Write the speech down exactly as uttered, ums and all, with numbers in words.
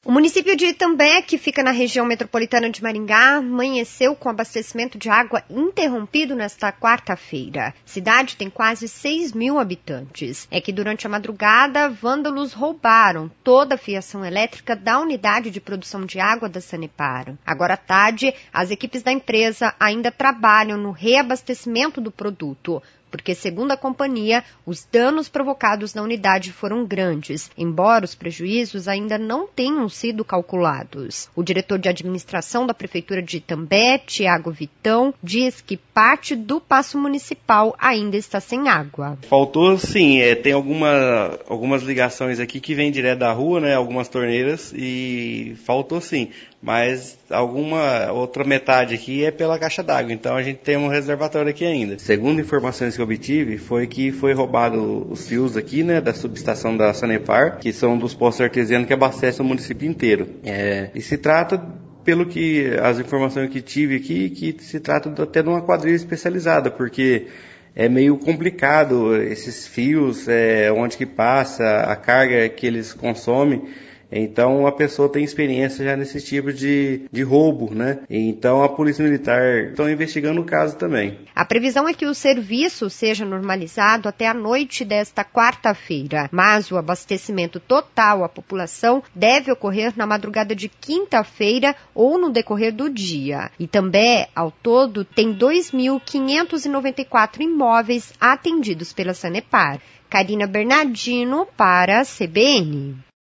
O município de Itambé, que fica na região metropolitana de Maringá, amanheceu com abastecimento de água interrompido nesta quarta-feira. A cidade tem quase seis mil habitantes. É que durante a madrugada, vândalos roubaram toda a fiação elétrica da unidade de produção de água da Sanepar. Agora à tarde, as equipes da empresa ainda trabalham no reabastecimento do produto, porque, segundo a companhia, os danos provocados na unidade foram grandes, embora os prejuízos ainda não tenham sido calculados. O diretor de administração da Prefeitura de Itambé, Tiago Vitão, diz que parte do paço municipal ainda está sem água. Faltou sim, é, tem alguma, algumas ligações aqui que vêm direto da rua, né, algumas torneiras, e faltou sim. Mas alguma outra metade aqui é pela caixa d'água, então a gente tem um reservatório aqui ainda. Segundo informações que eu obtive, foi que foi roubado os fios aqui, né, da subestação da Sanepar, que são dos postos artesianos que abastecem o município inteiro. É, e se trata, pelo que as informações que tive aqui, que se trata até de uma quadrilha especializada, porque é meio complicado esses fios, é, onde que passa, a carga que eles consomem. Então a pessoa tem experiência já nesse tipo de, de roubo, né? Então a Polícia Militar está investigando o caso também. A previsão é que o serviço seja normalizado até a noite desta quarta-feira, mas o abastecimento total à população deve ocorrer na madrugada de quinta-feira ou no decorrer do dia. E também, ao todo, tem dois mil quinhentos e noventa e quatro imóveis atendidos pela Sanepar. Karina Bernardino para a C B N.